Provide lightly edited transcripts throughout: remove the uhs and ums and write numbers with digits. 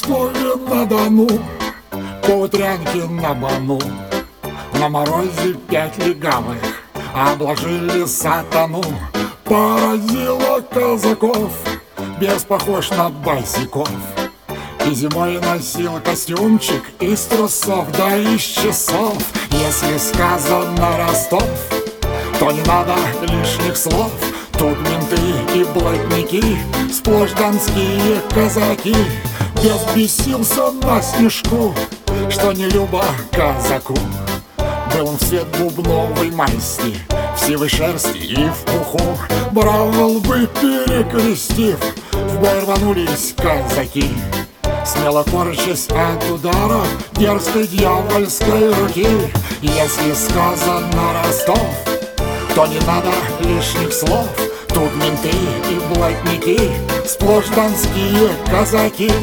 Ростове-на-Дону по утрянке на Бону на морозе 5 легавых обложили сатану. Поразило казаков, бес похож на босиков, и зимой носил костюмчик из трусов да из часов. Если сказано Ростов, то не надо лишних слов. Тут менты и блатники, сплошь донские казаки. Бес бесился на снежку, что не любо казаку. Был он в цвет бубновой масти, в сивой шерсти и в пуху. Браво лбы перекрестив, в бой рванулись казаки, смело корчась от удара дерзкой дьявольской руки. Если сказано Ростов, то не надо лишних слов. Тут менты и блатники, сплошь донские казаки.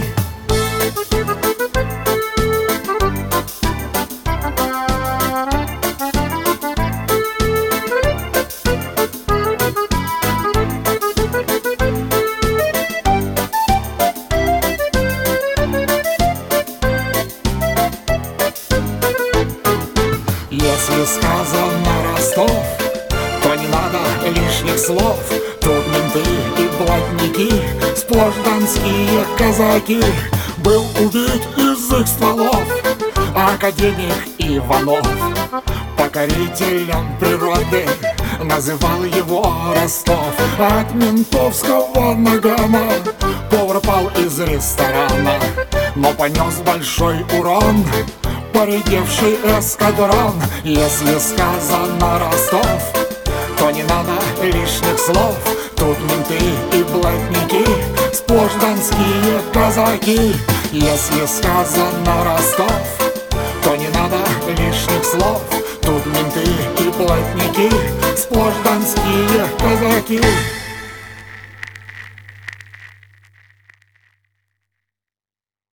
Если сказано Ростов, то не надо лишних слов. Тут менты и блатники, сплошь донские казаки. Был убит из их стволов академик Иванов. Покорителем природы называл его Ростов. От ментовского нагана повар пал из ресторана, но понес большой урон поредевший эскадрон. Если сказано Ростов, то не надо лишних слов. Тут менты и блатники, сплошь донские казаки. Если сказано Ростов, то не надо лишних слов. Тут менты и блатники, сплошь донские казаки.